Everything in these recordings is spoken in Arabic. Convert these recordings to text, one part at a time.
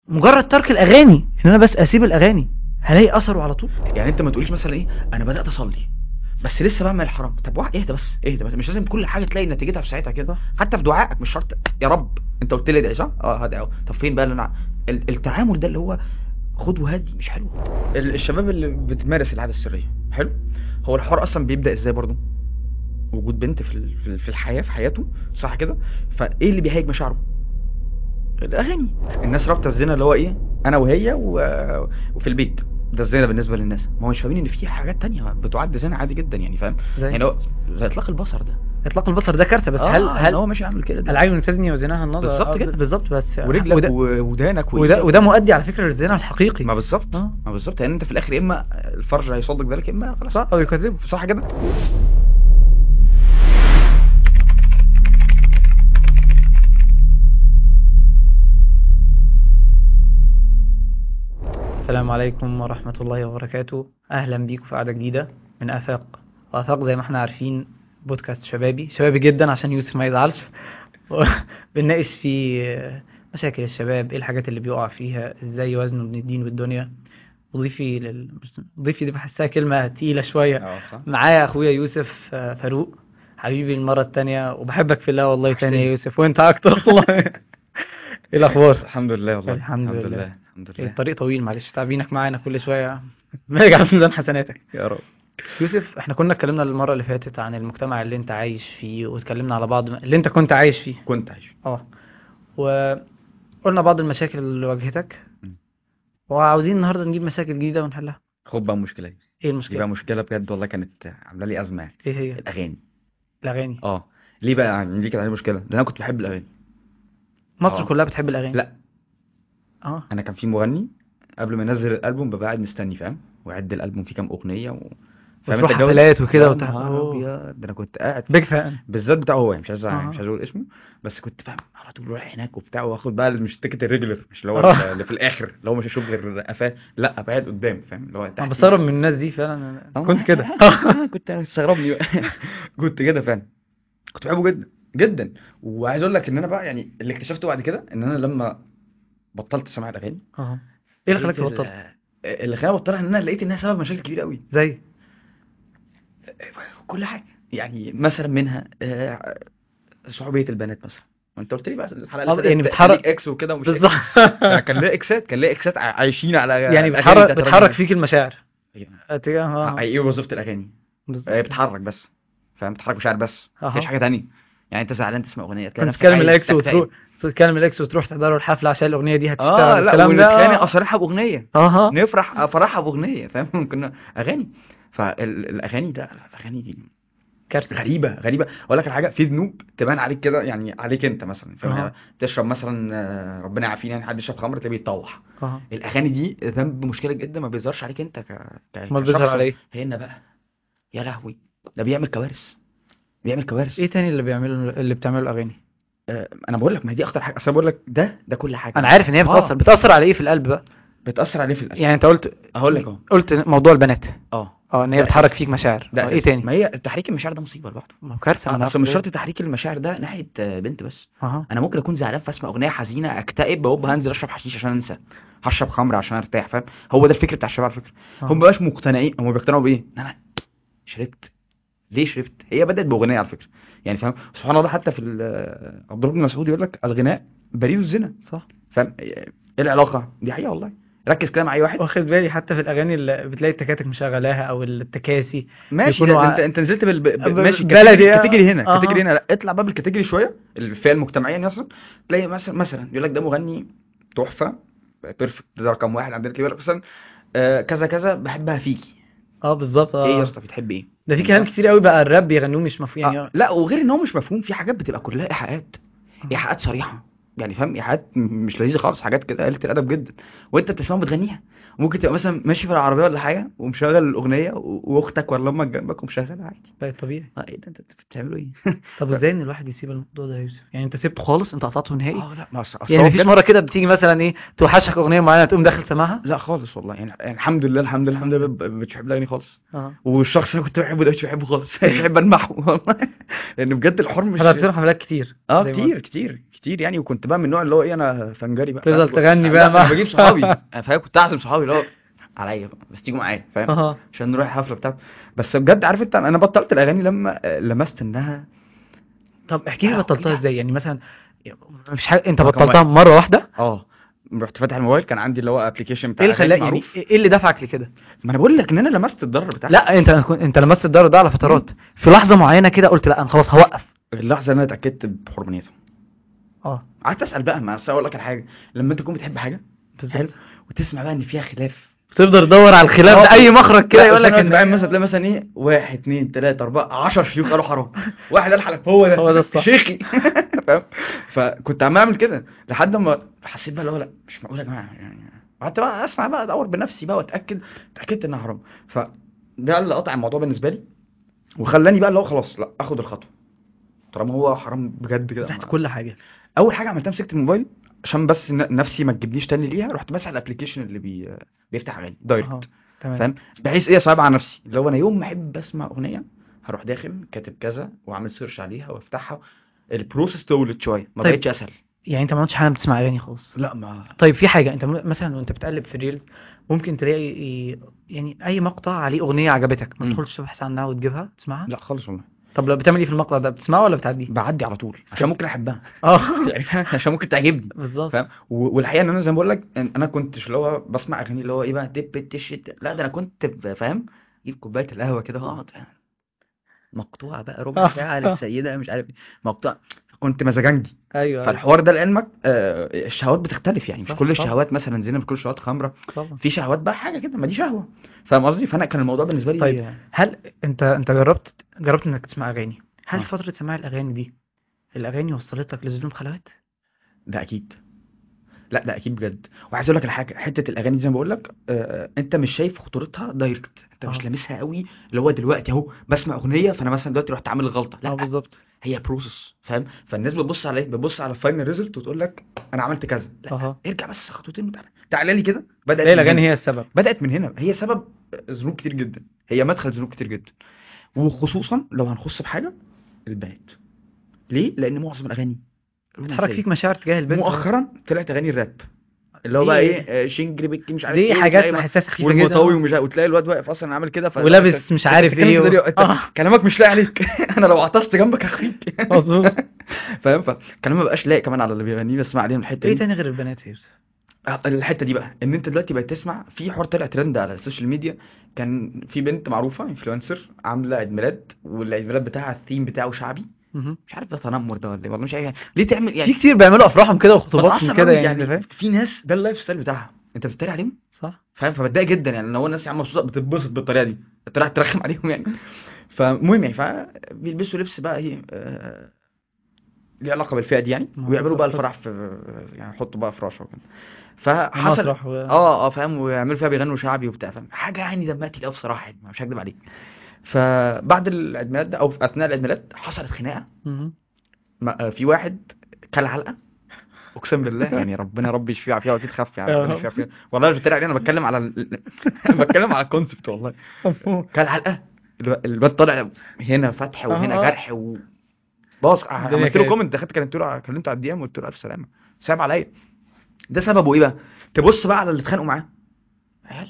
مجرد ترك الاغاني، ان انا بس اسيب الاغاني هلاقي اثره على طول. يعني انت ما تقوليش مثلا ايه انا بدات اصلي بس لسه بعمل الحرام. طب واحد اهدى بس مش لازم كل حاجه تلاقي نتيجتها في ساعتها كده. حتى في دعائك مش شرط يا رب انت قلت لي ده صح هدعي طب فين بقى اللي انا التعامل ده اللي هو خد وهدي مش حلو. الشباب اللي بتمارس العاده السريه حلو. هو الحوار اصلا بيبدا ازاي برضو؟ وجود بنت في الحياه في حياته صح كده. فايه اللي بيهيج مشاعره؟ الاغاني. الناس رابطه الزنا اللي هو ايه انا وهي وفي البيت ده الزنا بالنسبه للناس. ما هو مش فاهمين ان في حاجات تانية بتعد زنا عادي جدا يعني فاهم. يعني هو زي اطلاق البصر ده. اطلاق البصر ده كارثه. بس هل هو ماشي يعمل كده العين تزني وزناها النظر؟ بالظبط كده بالظبط. بس ورجلك ودانك وده مؤدي على فكره للزنا الحقيقي. ما بالظبط ما بالظبط. يعني انت في الاخر اما الفرج هيصدق ذلك اما خلاص صح او يكذبه. صح كده. السلام عليكم ورحمة الله وبركاته. أهلا بيكم في قعدة جديدة من آفاق. وآفاق زي ما احنا عارفين بودكاست شبابي جدا عشان يوسف ما يزعلش. بنناقش فيه مشاكل الشباب، ايه الحاجات اللي بيقع فيها، ازاي يوازنوا بين الدين والدنيا. ضيفي دي بحسها كلمة تقيلة شوية. معايا أخويا يوسف فاروق حبيبي المرة التانية، وبحبك في الله والله تاني يا يوسف، وانت أكتر والله. ايه الأخبار؟ الحمد لله والله الحمد لله. الطريق طويل معلش تعبينك معانا كل شويه. نرجع في ميزان حسناتك يا رب. يوسف، احنا كنا اتكلمنا المره اللي فاتت عن المجتمع اللي انت عايش فيه، واتكلمنا على بعض اللي انت كنت عايش فيه. وقلنا بعض المشاكل اللي واجهتك، وعاوزين النهارده نجيب مشاكل جديده ونحلها. خد بقى المشكله دي. ايه المشكله؟ دي بقى مشكله بجد والله، كانت عامله لي ازمه يعني. ايه هي؟ الاغاني. ليه بقى يعني دي كانت عندي مشكله؟ لان انا كنت بحب الاغاني. مصر كلها بتحب الاغاني. لا انا كان في مغني قبل ما ينزل الالبوم ببقى قاعد مستني فاهم، ويعد الالبوم فيه كام اغنيه فاهم انت حفلات وكده ده انا كنت قاعد بيج فان بالذات بتاعه هو مش عايز اقول اسمه، بس كنت فاهم على طول رايح هناك وبتاع، واخد بقى مش التيكت الريجولر، مش اللي هو اللي في الاخر اللي هو مش هشوف غير قفاه، لا قاعد قدام فاهم اللي هو انا بستغرب من الناس دي فعلا. كنت كده كنت استغربني كنت كده فعلا. كنت بحبه جدا جدا. وعايز اقول لك ان انا بقى يعني اللي اكتشفته بعد كده ان انا لما بطلت سماع الاغاني. ايه اللي خلاك تبطل؟ اللي خلاني ابطلها ان انا لقيت انها سبب مشاكل كبيره قوي. زي كل حاجه يعني مثلا منها صحوبيه البنات مثلا. وانت قلت لي بقى الحلقه اللي يعني بتحرك اكس وكده ومش بالظبط. كان ليه اكسات عايشين على يعني بتحرك فيك المشاعر. ايه وظيفه الاغاني؟ بتحرك بس فاهم، بتحرك مشاعر بس مفيش حاجه ثانيه. يعني انت زعلان تسمع اغنيه تلاقي نفسك تكلم الاكس تكلم الاكس وتروح تحضروا الحفله عشان الاغنيه دي هتشتغل. الكلام ده ونتخانق اصارحها باغنيه نفرح افرحها باغنيه فاهم. كنا اغاني. فالاغاني ده الاغاني دي كارثه غريبه. اقول لك الحاجه، في ذنوب تبان عليك كده يعني عليك انت مثلا فاهم. تشرب مثلا ربنا يعافينا يعني، حد يشرب خمر تلاقيه بيتطوح. الاغاني دي ذنب مشكله جدا ما بيظهرش عليك انت ما بيظهر عليه هنا بقى. يا لهوي ده بيعمل كوارث. ايه تاني اللي بتعمله الاغاني؟ انا بقول لك ما هي دي اخطر حاجه. اصل بقول لك ده كل حاجه. انا عارف ان هي بتاثر على ايه في القلب بقى. بتاثر عليه في القلب. يعني انت هقول لك قلت موضوع البنات. ان هي بتحرك فيك مشاعر. ايه تاني؟ ما هي تحريك المشاعر ده مصيبه لوحده. كارثه. اصل مش شرط تحريك المشاعر ده ناحيه بنت بس. انا ممكن اكون زعلان فاسمع اغنيه حزينه اكتئب، هنزل اشرب حشيش عشان انسى، هشرب خمر عشان ارتاح فاهم. هو ده الفكر بتاع الشباب على فكره. هم مبقاش مقتنعين، هم بيقتنعوا بايه؟ انا شربت. ليه شربت؟ هي بدات باغنيه على فكره يعني فاهم. سبحان الله حتى في عبد الله بن مسعود يقول لك الغناء بريد الزنا. صح فاهم. ايه العلاقه دي؟ حقيقه والله. ركز كده مع اي واحد. واخد بالي حتى في الاغاني اللي بتلاقي التكاتك مشغلاها او التكاسي ماشي. انت نزلت ماشي بلدي كاتيجوري هنا كاتيجوري هنا. لا اطلع باب الكاتيجوري شويه الفئه المجتمعيه مثلا. تلاقي مثلا يقول لك ده مغني تحفه بيرفكت ده رقم واحد عندنا. يقول لك مثلا كذا كذا بحبها فيكي. بالظبط. ايه يا اسطى بتحب ايه؟ ده في كلام كتير قوي بقى الراب بيغنوه مش مفهوم يعني. لا وغير ان هو مش مفهوم، في حاجات بتبقى كلها ايحاءات صريحه يعني فاهم. ايحاءات مش لذيذه خالص، حاجات كده قلة الادب جدا وانت بتسمعها بتغنيها. ممكن تبقى مثلا ماشي في العربيه ولا حاجه ومشغل الاغنيه واختك ولا امك جنبك ومشغلها عادي. ده طبيعي. ايه ده انت بتعملوا ايه؟ طب ازاي ان الواحد يسيب الموضوع ده يا يوسف؟ يعني انت سيبته خالص، انت قطعته نهائي؟ لا ما يعني مفيش مره كده بتيجي مثلا ايه توحشك اغنيه معينه تقوم داخل سماعها؟ لا خالص والله يعني الحمد لله مش بحب الاغاني خالص. والشخص اللي كنت بحبه ده مش بحبه خالص. مش بحب المحو والله. لان بجد الحوار مش حضرت له حفلات كتير. كتير يعني. وكنت بقى من النوع اللي هو ايه، انا فنجري بقى، تفضل فاهم؟ تغني لا بقى انا مع بجيب صحابي، فاهم، كنت اعزم صحابي اللي هو عليا بقى، بس تيجوا معايا، فاهم، اه. عشان نروح الحفله بتاعتي. بس بجد عارف انت، انا بطلت الاغاني لما لمست انها طب احكي لي لا بطلتها لا ازاي يعني مثلا؟ مش حاجه انت هو كان بطلتها مره واحده؟ اه رحت فاتح الموبايل، كان عندي اللي هو ابلكيشن ايه بتاع اللي اغاني خلاك يعني، معروف. ايه اللي دفعك لكده؟ ما انا بقول لك ان انا لمست الضرر بتاعها. لا انت لمست الدار ده على مم. فترات، في لحظه معينه كده قلت لا انا خلاص هوقف. اللحظه اللي انا اتاكدت بحرمانيتها، اه قعدت اسال بقى، ما اقول لك على حاجه، لما انت تكون بتحب حاجه بالظبط. حلو، وتسمع بقى ان فيها خلاف، تفضل تدور على الخلاف ده، اي مخرج كده يقول لك ان بقى مثلا تلاقي مثلا ايه، 1 2 3 4 10 شيوخ قالوا حرام، واحد قال حلال، هو هو ده ده الصح. شيخي. فاهم؟ فكنت عمال اعمل كده لحد ما حسيت بقى اللي هو لا مش معقول يا جماعه يعني. قعدت بقى اسمع بقى، ادور بنفسي بقى واتاكد، اتاكدت انها حرام. فده اللي قطع الموضوع بالنسبه لي، وخلاني بقى اللي هو خلاص لا اخد الخطوه طالما هو حرام بجد كده. مسحت كل حاجه. اول حاجه عملتها مسكت الموبايل عشان بس نفسي ما تجيبنيش تاني ليها، رحت ماسح الابلكيشن اللي بيفتح اغاني اه دايركت، تمام. فاهم، بحيث ايه صعب على نفسي، لو انا يوم ما احب اسمع اغنيه هروح داخل كاتب كذا واعمل سيرش عليها وافتحها. البروسيس طولت شويه، ما طيب بقتش اسهل. يعني انت ما عملتش حاجه بتسمع اغاني خالص؟ لا ما طيب في حاجه انت مثلا وانت بتقلب في الريلز ممكن تلاقي يعني اي مقطع عليه اغنيه عجبتك، ما مم. تدخلش تبحث عنها وتجيبها تسمعها؟ لا خالص والله، طب لو بتعمل ايه في المقطع ده، بتسمعه ولا بتعديه؟ بعدي على طول عشان ممكن احبها. اه يعني عشان ممكن تعجبني، بالظبط. فاهم. والحقيقه ان انا زي ما بقول لك، انا كنتش اللي هو بسمع اغاني اللي هو ايه بقى دب التشت، لا ده انا كنت فاهم، اجيب كوبايه القهوه كده واقعد مقطوعة بقى ربع ساعة للسيدة مش عارف ايه، مقطوعة، كنت مزاجنجي. ايوه ايوه فالحوار ده لعلمك الشهوات بتختلف، يعني مش صح كل طبعا الشهوات مثلا زينة، مش كل الشهوات خمرة، طبعا. في شهوات بقى حاجة كده، ما دي شهوة، فاهم قصدي. فانا كان الموضوع بالنسبة طيب لي هل انت جربت انك تسمع اغاني؟ هل اه فترة سماع الاغاني دي الاغاني وصلتك لذنوب خلوات؟ ده اكيد، لا ده اكيد بجد. وعايز اقول لك على حاجه، حته الاغاني دي زي ما بقول لك انت مش شايف خطورتها دايركت، انت مش اه لامسها قوي، اللي هو دلوقتي اهو بسمع اغنيه فانا مثلا دلوقتي رحت عامل غلطه، اه لا، بالظبط. هي بروسس، فاهم. فالناس بتبص على ايه، بتبص على الفاينل ريزلت وتقول لك انا عملت كذا، لا اها. ارجع بس خطوتين وتعالى، تعالى لي كده. تلاقي بدات من الاغاني هنا، هي السبب. بدات من هنا، هي سبب ذنوب كتير جدا، هي مدخل ذنوب كتير جدا، وخصوصا لو هنخص بحاجه البنات. ليه؟ لان معظم الاغاني بتحرك الرومانسيه فيك مشاعر تجاه البنت مؤخرا طلعت اغاني الراب، اللي هو بقى دي ايه شنجري بيكي مش عارف دي ايه، حاجات وتلاقي بحسها سخيفة جدا والمطاوي اه. ومش وتلاقي الواد واقف اصلا عامل كده، فاللي هو ولابس مش انت عارف بتتكلم ايه كده ليه؟ انت اه كلامك مش لاقي عليك. انا لو عطست جنبك هخفيك. مظبوط. فاهم، فكلام ما بقاش لايق كمان على اللي بيغنيه، بسمع عليهم الحته ايه دي. تاني غير البنات يا يوسف؟ الحته دي بقى ان انت دلوقتي بقيت تسمع في حوار طلع ترند على السوشيال ميديا، كان في بنت معروفه انفلونسر عامله عيد ميلاد، والعيد ميلاد بتاعها الثيم بتاعه شعبي، مهم. مش عارف ده تنمر ده ولا ايه، والله مش عارف ليه تعمل في يعني. كتير بيعملوا افراحهم كده وخطوباتهم بتعصب كده قوي يعني انت يعني، فاهم. في ناس ده اللايف ستايل بتاعها، انت بتتريق عليهم، صح. فاهم. فبتضايق جدا يعني، ان هو الناس يا عم مبسوطه بتتبسط بالطريقه دي، انت رايح ترخم عليهم يعني. فالمهم يعني، فبيلبسوا لبس بقى ايه ليه علاقه بالفئه دي يعني، ما هو ويعملوا بقى بالظبط حصل. الفرح في يعني يحطوا بقى فراشه وكده، فحصل ومسرح فاهم، ويعملوا فيها بيغنوا شعبي وبتاع، فاهم حاجه يعني دمها تقيل قوي بصراحه يعني، مش هكدب عليك. فبعد العيد ميلاد ده او في اثناء العيد ميلاد حصلت خناقه، مهم. في واحد كل علقه، اقسم بالله يعني، ربنا ربي يشفيه ويعافيه، واكيد خف يعني، ربنا يشفيه ويعافيه، والله مش بتريق عليه، انا بتكلم على بتكلم على الكونسبت والله. كان علقه، الواد طالع هنا فتح وهنا اه جرح باص، الدنيا عملت له كانت. كومنت، دخلت كلمته على الدي ام، قلت له الف سلامه، صعب عليا. ده سببه ايه بقى؟ تبص بقى على اللي اتخانقوا معاه، عيال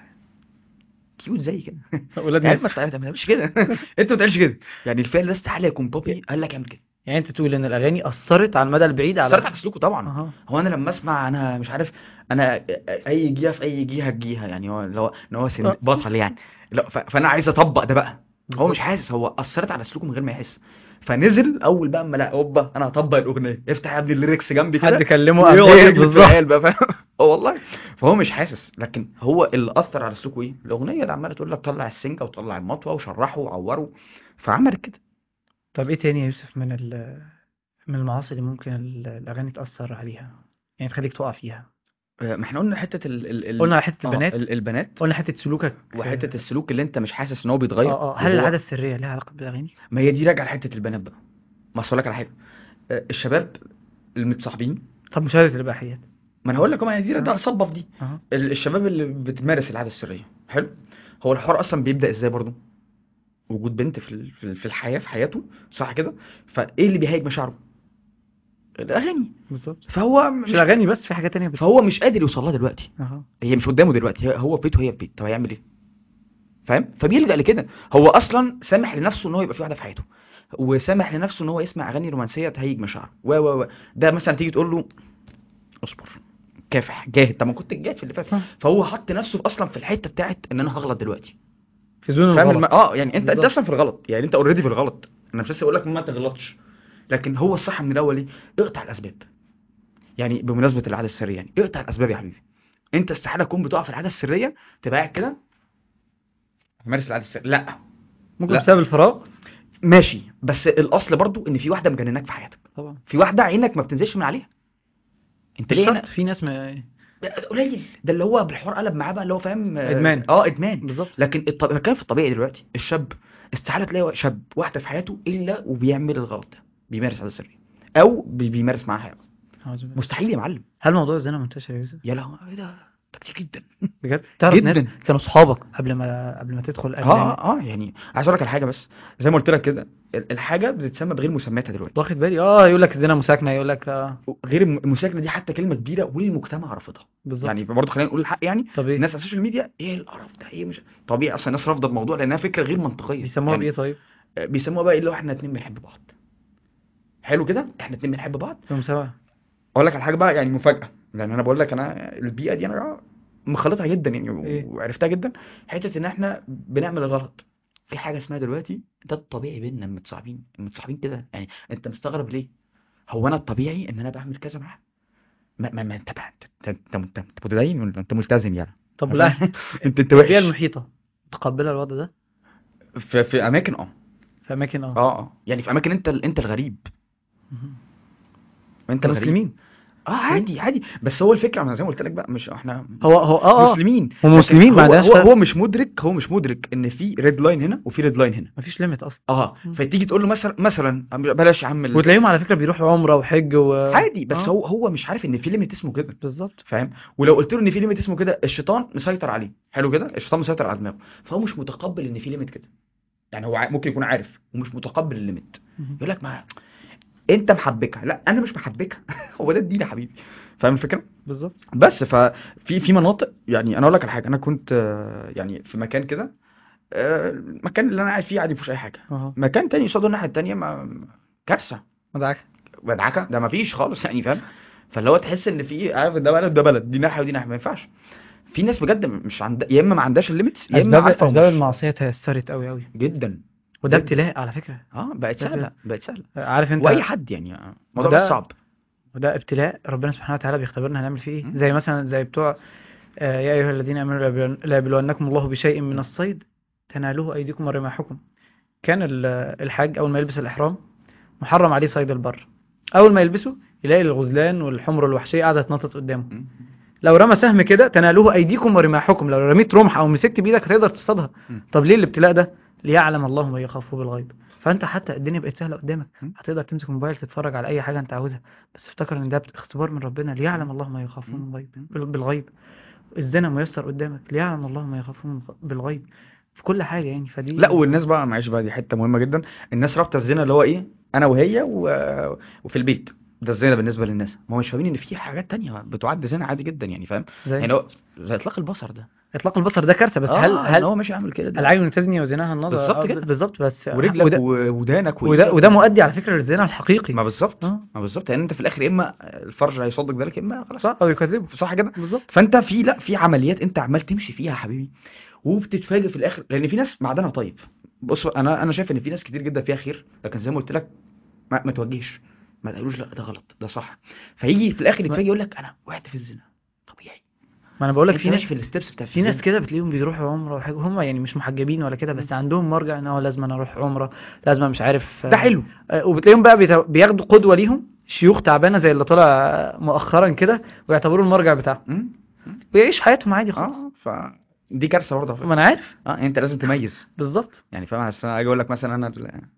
كيوت زي كده. ولاد عيال ناس. ما تعملش كده. انت ما تعملش كده يعني، الفعل ده استحاله يكون بابي قال لك اعمل كده. يعني انت تقول ان الاغاني اثرت على المدى البعيد اثرت على على سلوكه طبعا. اها. هو انا لما اسمع انا مش عارف، انا اي جهه في اي جهه تجيها يعني، هو اللي هو ان هو بطل يعني، لا فانا عايز اطبق ده بقى. هو مش بالظبط. حاسس، هو اثرت على سلوكه من غير ما يحس. فنزل اول بقى اما لا اوبا انا هطبق الاغنيه، افتح يا ابني الليركس جنبي حد كده، كلمه قام ويقعد ايه يجلد في العيال بالظبط. بقى، فاهم. اه والله. فهو مش حاسس، لكن هو اللي اثر على سلوكه ايه، الاغنيه اللي عماله تقول لك طلع السنجه وطلع المطوه وشرحه وعوره، فعملت كده. طب ايه تاني يا يوسف من المعاصي اللي ممكن الاغاني تاثر عليها، يعني تخليك تقع فيها؟ ما احنا قلنا حته قلنا على حته البنات، البنات، قلنا حته سلوكك وحته السلوك اللي انت مش حاسس ان هو بيتغير، هل العاده وهو السريه لها علاقه بالاغاني؟ ما هي دي راجعه لحته البنات بقى. ما اصل لك على حاجه، الشباب المتصاحبين، طب مشاهده الاباحيات. ما انا هقول لك ما هي دي اه راجعه صبه في دي. اه الشباب اللي بتمارس العاده السريه، حلو، هو الحوار اصلا بيبدا ازاي برضه؟ وجود بنت في الحياه، في حياته، صح كده. فايه اللي بيهيج مشاعره؟ الاغاني. بالظبط. فهو مش مش الاغاني بس، في حاجات تانية فهو مش قادر يوصل لها دلوقتي، اها. هي مش قدامه دلوقتي، هو في بيته وهي في بيت، طب هيعمل ايه؟ فاهم؟ فبيلجأ لكده. هو اصلا سامح لنفسه ان هو يبقى في واحده في حياته، وسامح لنفسه ان هو يسمع اغاني رومانسيه تهيج مشاعره و ده مثلا تيجي تقول له اصبر، كافح، جاهد، طب ما كنت جاهد في اللي فات. صح. فهو حط نفسه اصلا في الحته بتاعت ان انا هغلط دلوقتي. في زون فاهم الغلط. يعني انت بالظبط. اصلا في الغلط، يعني انت اوريدي في الغلط. انا مش لسه اقول لك ما تغلطش، لكن هو الصح من الاول ايه؟ اقطع الاسباب. يعني بمناسبه العاده السريه، يعني اقطع الاسباب يا حبيبي. انت استحاله تكون بتقع في العاده السريه تبقى قاعد كده تمارس العاده السريه، لا. ممكن لا بسبب الفراغ. ماشي، بس الاصل برضو ان في واحده مجنناك في حياتك، طبعا. في واحده عينك ما بتنزلش من عليها. انت مش ليه شرط، هنا؟ في ناس ما. قليل ده اللي هو بالحوار قلب معاه بقى، اللي هو فاهم ادمان. ادمان. بالظبط. لكن كان في الطبيعي دلوقتي الشاب استحاله تلاقي شاب واحده في حياته الا وبيعمل الغلط ده، بيمارس عاده سريه او بيمارس معاها حاجه. أعوذ بالله. مستحيل يا معلم. هل موضوع الزنا منتشر يا يوسف؟ يا لهوي ايه ده كتير جدا. بجد تعرف ناس جدا. كانوا صحابك قبل ما تدخل اجنبي؟ يعني عايز اقول لك على حاجه، بس زي ما قلت لك كده الحاجه بتتسمى بغير مسمياتها دلوقتي. واخد بالي. يقول لك الزنا مساكنه، يقول لك غير المساكنه دي حتى كلمه كبيره والمجتمع رافضها. بالظبط. يعني برضه خلينا نقول الحق، يعني طب ايه الناس على السوشيال ميديا ايه القرف ده، ايه مش طبيعي اصلا. الناس رافضه الموضوع لانها فكره غير منطقيه بيسموها بايه يعني. طيب؟ بيسموها بقى ايه؟ اللي هو احنا اتنين بنحب بعض. حلو كده، احنا اتنين بنحب بعض. في مساواة. اقول لك على حاجه بقى، يعني مفاجاه، لان انا بقول لك انا البيئه دي انا مخلطها جدا يعني ايه. وعرفتها جدا. حته ان احنا بنعمل غلط في حاجه اسمها دلوقتي ده الطبيعي بيننا متصاحبين كده. يعني انت مستغرب ليه؟ هو انا الطبيعي ان انا بعمل كذا معاه؟ ما انت بقى انت متدين ولا انت ملتزم يعني؟ طب لا. انت البيئة وحش. المحيطة متقبلة الوضع ده؟ في اماكن في اماكن يعني في اماكن انت الغريب. مهم. انت الغريب. كمسلمين. مسلمين. عادي بس هو الفكره انا زي ما قلت لك بقى، مش احنا هو مسلمين. لكن ومسلمين ما عندهاش فرق. هو مش مدرك ان في ريد لاين هنا وفي ريد لاين هنا. مفيش ليميت اصلا. فتيجي تقول له مثلا بلاش يا عم وتلاقيهم على فكرة بيروحوا عمرة وحج عادي، بس هو مش عارف ان في ليميت اسمه كده. بالظبط. فاهم؟ ولو قلت له ان في ليميت اسمه كده الشيطان مسيطر عليه. حلو كده، الشيطان مسيطر على دماغه، فهو مش متقبل ان في ليميت كده. يعني هو ممكن يكون عارف ومش متقبل الليميت. مهم. يقول لك ما انت محبكها، لا انا مش محبكها. هو ده الدين يا حبيبي. فاهم الفكره؟ بالظبط. بس في مناطق، يعني انا اقول لك على حاجه، انا كنت يعني في مكان كده، المكان اللي انا قاعد فيه عادي مفيهوش اي حاجه. مكان تاني قصاده الناحيه التانيه كارثه. مدعك. مدعكه ده مفيش خالص يعني. فاهم؟ فاللي هو تحس ان في، عارف، ده بلد ده بلد، دي ناحيه ودي ناحيه، ما ينفعش. في ناس بجد مش يا اما ما عندهاش الليميتس يا اما عارفه اسباب ومش المعصية تيسرت قوي قوي، جدا. وده جدا. ابتلاء على فكرة. بقت ده ابتلاء. سهله بقت سهله. عارف انت. واي حد يعني الموضوع بس وده صعب. وده ابتلاء ربنا سبحانه وتعالى بيختبرنا هنعمل فيه ايه. م? زي مثلا زي بتوع يا ايها الذين امنوا لا يبلونكم الله بشيء من الصيد تنالوه ايديكم ورماحكم. كان الحاج اول ما يلبس الاحرام محرم عليه صيد البر. اول ما يلبسه يلاقي الغزلان والحمر الوحشيه قاعده تنطط قدامه. م? لو رمى سهم كده تنالوه ايديكم ورماحكم، لو رميت رمح او مسكت بايدك هتقدر تصطادها. م? طب ليه الابتلاء ده؟ ليعلم الله ما يخافه بالغيب. فانت حتى الدنيا بقت سهله قدامك، م? هتقدر تمسك موبايل تتفرج على اي حاجه انت عاوزها، بس افتكر ان ده اختبار من ربنا ليعلم الله ما يخافه من الغيب بالغيب. الزنا ميسر قدامك ليعلم الله ما يخافه بالغيب في كل حاجه يعني. لا، فدي والناس بقى معلش بقى، دي حته مهمه جدا. الناس رابطه الزنا اللي هو ايه؟ انا وهي وفي البيت. ده الزنا بالنسبه للناس، ما هو مش فاهمين ان في حاجات تانية بتعد زنا عادي جدا يعني. فاهم؟ زي يعني هو زي اطلاق البصر ده. اطلاق البصر ده كارثه. بس هل ان هو ماشي يعمل كده ده العين تزني وزناها النظر؟ بالظبط كده. بالظبط. بس ورجلك ودانك وده وايدك مؤدي على فكره للزنا الحقيقي. ما بالظبط. ما بالظبط، يعني انت في الاخر يا اما الفرج هيصدق ذلك يا اما خلاص. صح او يكذبه. صح كده. بالظبط. فانت في عمليات انت عمال تمشي فيها يا حبيبي، وبتتفاجئ في الاخر لان في ناس معدنها طيب. بص، انا شايف ان في ناس كتير جدا فيها خير، لكن زي ما قلت لك ما توجهش، ما تقولوش لا ده غلط ده صح. فيجي في الاخر يتفاجئ يقول لك انا وقعت في الزنا. طبيعي. ما انا بقول لك انت في ناس ماشي في الستبس بتاعت في ناس الزنا. كده بتلاقيهم بيروحوا عمره وحاجه، هم يعني مش محجبين ولا كده، بس عندهم مرجع ان هو لازم انا اروح عمره، لازم مش عارف ده حلو. وبتلاقيهم بقى بياخدوا قدوه ليهم شيوخ تعبانه زي اللي طلع مؤخرا كده، ويعتبروه المرجع بتاعهم ويعيش حياتهم عادي خالص. دي كارثه برضه على فكرة. ما انا عارف. يعني انت لازم تميز. بالظبط. يعني فاهم؟ عشان اجي اقول لك مثلا انا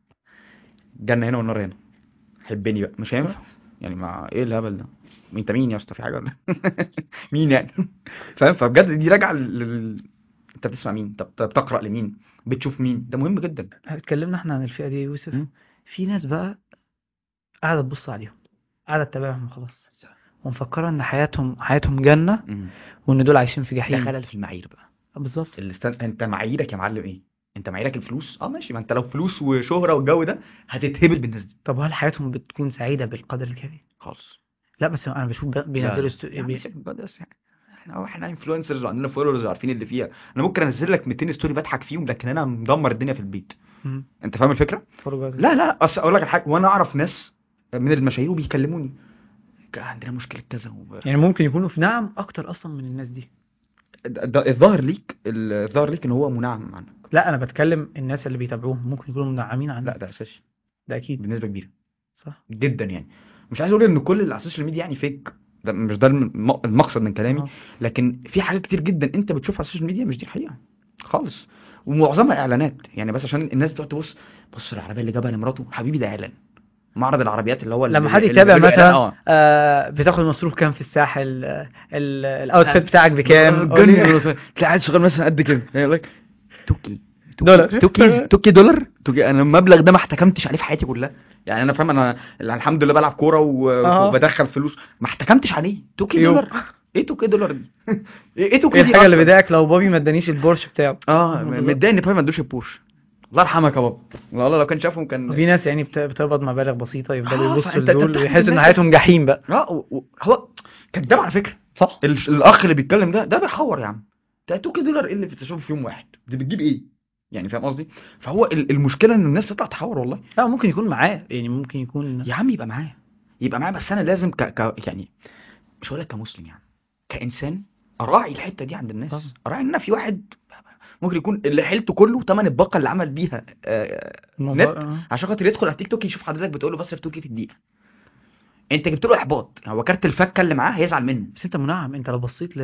الجنه هنا والنار هنا، حبني بقى مش هينفع. يعني مع ايه الهبل ده؟ انت مين يا اسطى؟ في حاجه ولا مين يعني؟ فاهم؟ فبجد دي راجعه انت بتسمع مين؟ طب بتقرا لمين؟ بتشوف مين؟ ده مهم جدا. اتكلمنا احنا عن الفئه دي يا يوسف. في ناس بقى قاعده تبص عليهم قاعده تتابعهم خلاص، ومفكره ان حياتهم جنه، وان دول عايشين في ده جحيم. خلل في المعايير بقى. بالظبط. انت معاييرك يا معلم ايه؟ انت معاييرك الفلوس. ماشي، ما انت لو فلوس وشهرة والجو ده هتتهبل بالناس دي طب هل حياتهم بتكون سعيده بالقدر الكافي؟ خالص. لا بس انا بشوف لا بينزلوا لا يا عم سيبك بقى، بس يعني احنا انفلونسرز وعندنا فولورز وعارفين اللي فيها. انا ممكن انزل لك 200 ستوري بضحك فيهم، لكن انا مدمر الدنيا في البيت. انت فاهم الفكره؟ لا لا، اصل اقول لك الحاجه، وانا اعرف ناس من المشاهير وبيكلموني عندنا مشكله كذا يعني ممكن يكونوا في نعم اكتر اصلا من الناس دي. ده الظاهر ليك ان هو منعم عنك. لا انا بتكلم الناس اللي بيتابعوهم ممكن يكونوا منعمين عنك. لا ده اساسي ده اكيد. بنسبه كبيره صح. جدا يعني. مش عايز اقول ان كل اللي على السوشيال ميديا يعني فيك، ده مش ده المقصد من كلامي. لكن في حاجات كتير جدا انت بتشوفها على السوشيال ميديا مش دي الحقيقه خالص، ومعظمها اعلانات يعني، بس عشان الناس تقعد بص العربيه اللي جابها لمراته، حبيبي ده اعلان. معرض العربيات اللي هو لما حد اللي يتابع بيعملوا مثلا إعلان، بتاخد مصروف كام في الساحل، الاوتفيت بتاعك بكام، تلاقي عيل شغال مثلا قد كده يقول لك توكي دولار. توكي دولار توكي. انا المبلغ ده ما احتكمتش عليه في حياتي كلها يعني. انا فاهم، انا الحمد لله بلعب كوره وبدخل فلوس، ما احتكمتش عليه. توكي دولار؟ ايه توكي دولار دي؟ ايه توكي ايه دي الحاجه اللي أصلاً؟ بيضايقك لو بابي ما ادانيش البورش بتاعه؟ متضايق ان بابا ما ادوش البورش. الله يرحمك يا بابا، والله لو كان شافهم كان. وفي ناس يعني بتقبض مبالغ بسيطه يفضلوا يبصوا فأنت لدول بتحكم ويحسوا ان الناس. حياتهم جحيم بقى. هو كداب على فكره. صح. الاخ اللي بيتكلم ده بيحور يا عم. ده توكي دولار ايه اللي بتشوفه في يوم واحد؟ دي بتجيب ايه يعني؟ فاهم قصدي؟ فهو المشكله ان الناس تطلع تحور والله. لا ممكن يكون معاه، يعني ممكن يكون يا عم يبقى معاه، بس انا لازم يعني مش هقول لك كمسلم يعني، كانسان اراعي الحته دي عند الناس. طبعا. اراعي ان في واحد ممكن يكون اللي حيلته كله تمن الباقه اللي عمل بيها نت عشان خاطر يدخل على تيك توك يشوف حضرتك بتقول له بصرف توكي في الدقيقه. انت جبت له احباط، هو كارت الفكه اللي معاه هيزعل منه. بس انت منعم، انت لو بصيت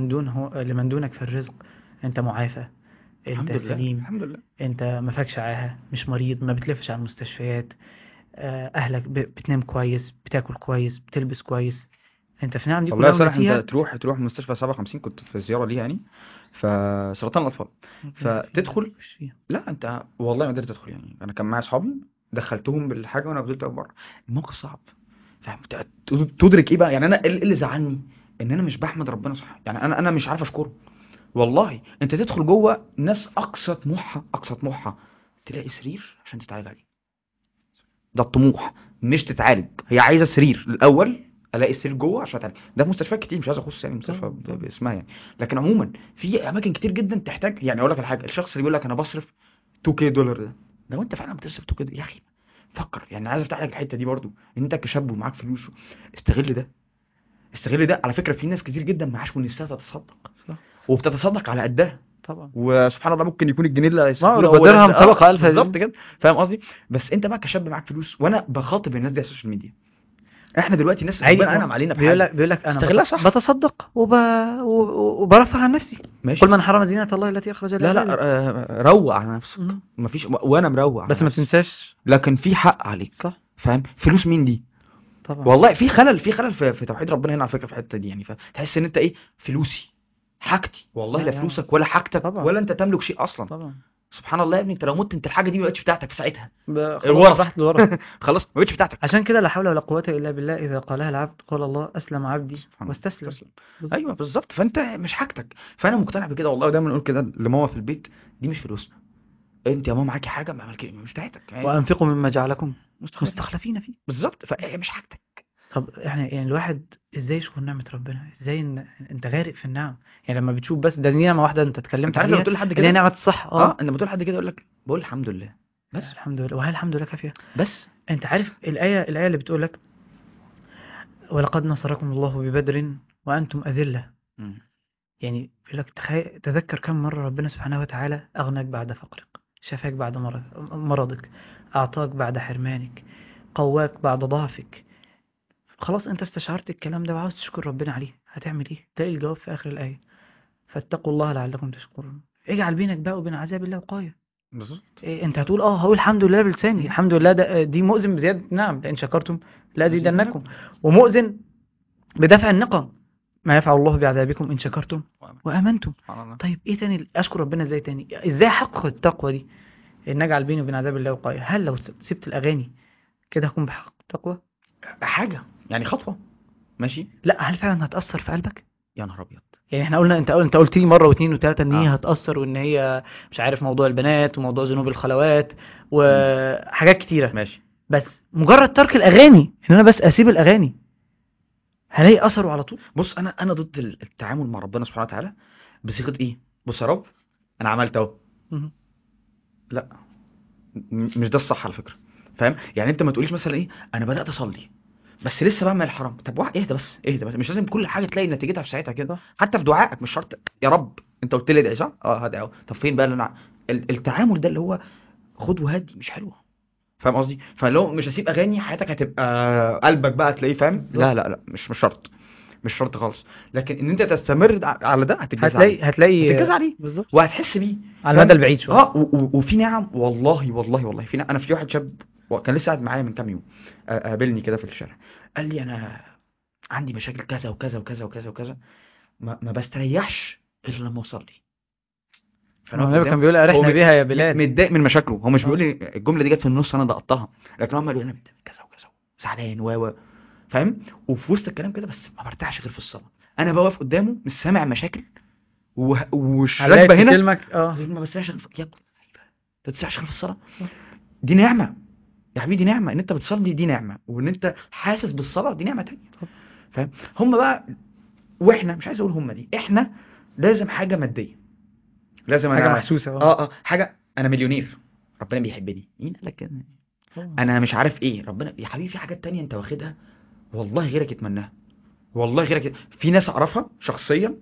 لمن دونك في الرزق، انت معافى، انت سليم، الحمد لله. انت ما فاكش عاهه، مش مريض، ما بتلفش على المستشفيات، اهلك بتنام كويس، بتاكل كويس، بتلبس كويس، انت في نعم دي والله كلها صراحة انت ونسيها. تروح مستشفى 57 كنت في زيارة ليها يعني، فسرطان الأطفال. فتدخل، لا انت والله ما قدرت تدخل يعني. انا كان معايا اصحابي دخلتهم بالحاجة وانا فضلت بره. الموقف صعب، فاهم؟ تدرك ايه بقى يعني. انا ايه اللي زعلني؟ ان انا مش بحمد ربنا صح يعني. انا مش عارف اشكره والله. انت تدخل جوه ناس اقصى طموحها تلاقي سرير عشان تتعالج عليه. ده الطموح، مش تتعالج، هي عايزه سرير الاول. الاقي سرير جوه عشان اتعالج. ده في مستشفيات كتير، مش عايز اخص يعني مستشفى باسمها يعني، لكن عموما في اماكن كتير جدا تحتاج يعني. اقول لك الحاجه، الشخص اللي بيقول لك انا بصرف 2K دولار ده، لو انت فعلا بتصرف 2K يا اخي فكر يعني. عايز افتح لك الحته دي برضو، ان انت كشاب ومعاك فلوس استغل ده. على فكره في ناس كتير جدا معاش ونفسها تتصدق، صح. وبتتصدق على قدها طبعا. وسبحان الله ممكن يكون الجنيه اللي هيصرفه لو درهم سبق 1000 بالظبط كده. فاهم قصدي؟ بس انت بقى كشاب معاك فلوس، وانا بخاطب الناس دي على السوشيال ميديا. احنا دلوقتي ناس ربنا انعم علينا بحاجه، بيقول لك انا استغلها صح. بتصدق وبرفع عن نفسي. ماشي. كل من حرم زينة الله التي اخرج لا لعباده. روق على نفسك، مفيش وانا مروق بس ما تنساش، لكن في حق عليك. صح. فاهم؟ فلوس مين دي؟ طبعا. والله في خلل في توحيد ربنا هنا على فكره في الحته دي يعني. فتحس ان انت ايه، فلوسي حاجتي، والله لا فلوسك ولا حاجتك طبعا. ولا انت تملك شيء اصلا. طبعا. سبحان الله يا ابني، انت لو مت انت الحاجه دي ما بقتش بتاعتك في ساعتها، خلاص راحت لورا. خلاص ما بقتش بتاعتك. عشان كده لا حول ولا قوة الا بالله، اذا قالها العبد قال الله اسلم عبدي واستسلم. ايوه بالظبط. فانت مش حاجتك. فانا مقتنع بكده والله، ودايما نقول كده لماما في البيت، دي مش فلوسنا. انت يا ماما معاكي حاجه مش بتاعتك يعني. وانفقوا مما جعلكم مستخلفين فيه. بالظبط، فهي مش حاجتك. طب احنا يعني الواحد ازاي يشكر نعمة ربنا؟ ازاي ان انت غارق في النعم يعني؟ لما بتشوف بس ده نعمة واحدة انت اتكلمت عليها، بتقول لحد كده اللي هي نعمة الصحة. انت بتقول لحد كده يقول لك بقول الحمد لله بس. الحمد لله. وهل الحمد لله كافية؟ بس انت عارف الآية اللي بتقول لك ولقد نصركم الله ببدر وأنتم أذلة. يعني بيقول لك تذكر كم مرة ربنا سبحانه وتعالى أغناك بعد فقرك، شفاك بعد مرضك، أعطاك بعد حرمانك، قواك بعد ضعفك. خلاص انت استشعرت الكلام ده وعاوز تشكر ربنا عليه، هتعمل ايه؟ تلاقي الجواب في آخر الآية، فاتقوا الله لعلكم تشكرون. اجعل بينك بقى وبين عذاب الله وقاية. بالظبط. انت هتقول هقول الحمد لله بلساني، الحمد لله دي مؤذن بزيادة نعم، لئن شكرتم لأزيدنكم، ومؤذن بدفع النقم، ما يفعل الله بعذابكم إن شكرتم وآمنتم. طيب ايه تاني؟ اشكر ربنا ازاي تاني؟ ازاي احقق التقوى دي؟ ان اجعل بيني وبين عذاب الله وقاية. هل لو سبت الاغاني كده هكون بحقق التقوى؟ حاجه يعني خطوه ماشي. لا، هل فعلا هتأثر في قلبك؟ يا نهار ابيض. يعني احنا قلنا، انت قلت لي مره واثنين وثلاثه ان هي اه هتأثر، وان هي مش عارف موضوع البنات وموضوع ذنوب الخلوات مم. وحاجات كتيره. ماشي. بس مجرد ترك الاغاني، ان انا بس اسيب الاغاني، هلاقي اثره على طول. بص انا ضد التعامل مع ربنا سبحانه وتعالى بصيغه ايه. بص يا رب انا عملت اهو. مهم. لا مش ده الصح على فكره. فاهم يعني انت ما تقوليش مثلا ايه انا بدات اصلي بس لسه بعمل الحرام. طب اهدى بس اهدى بس، مش لازم كل حاجه تلاقي نتيجتها في ساعتها كده. صح. حتى في دعائك مش شرط يا رب انت قلت لي ادعي صح هدعي اهو. طب فين بقى اللي انا التعامل ده اللي هو خد وهدي مش حلوه. فاهم قصدي؟ فلو مش هسيب اغاني حياتك هتبقى قلبك بقى تلاقيه فاهم. لا بالظبط. لا لا مش شرط. مش شرط خالص. لكن ان انت تستمر على ده هتتجازى عليه. هتتجازى عليه بالظبط وهتحس بيه. على فاهم؟ المدى البعيد شويه. وفي نعم والله في نعم. انا في واحد شاب كان لسه قاعد معايا من كام يوم قابلني كده في الشارع قال لي انا عندي مشاكل كذا وكذا وكذا وكذا وكذا ما بستريحش الا لما اوصل. فانا ما هو واقف النبي كان قدامه بيقول هو ارحنا بيها يا بلال. متضايق من مشاكله. هو مش اه. بيقول لي الجمله دي جت في النص انا ضغطتها. لكن هو عمال يقول انا متضايق من كذا وكذا زعلان فاهم. وفي وسط الكلام كده بس ما برتاحش غير في الصلاه. انا بقف قدامه مش سامع مشاكل والراكبه هنا كلمك غير ما بستريحش يا ابني. ما بتستريحش غير في الصلاه. دي نعمه يا حبيبي. دي نعمه ان انت بتصلي. دي نعمه وان انت حاسس بالصلاه دي نعمه تانية. فاهم. هم بقى واحنا مش عايز اقول هم دي احنا لازم حاجه ماديه. لازم حاجه انا محسوسه. حاجه انا مليونير ربنا بيحبني. مين قال لك كده؟ انا مش عارف ايه ربنا يا حبيبي. في حاجات تانية انت واخدها والله غيرك يتمناها. والله غيرك في ناس اعرفها شخصيا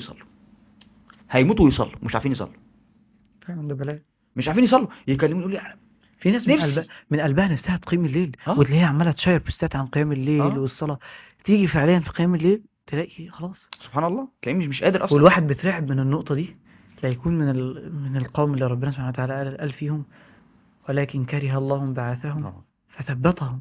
هيموتوا ويصلوا مش عارفين يصلوا. فعلا ده بلاء. مش عارفين يصلوا يكلموني يقول لي في ناس نفسي. من قلبها نفسها تقيم الليل، اه وتلاقيها عماله تشير بوستات عن قيام الليل اه والصلاه، تيجي فعليا في قيام الليل تلاقي خلاص. سبحان الله كأني مش قادر اصلا. والواحد بيترعب من النقطه دي، لا يكون من القوم اللي ربنا سبحانه وتعالى قال فيهم ولكن كره الله بعثهم اه فثبتهم.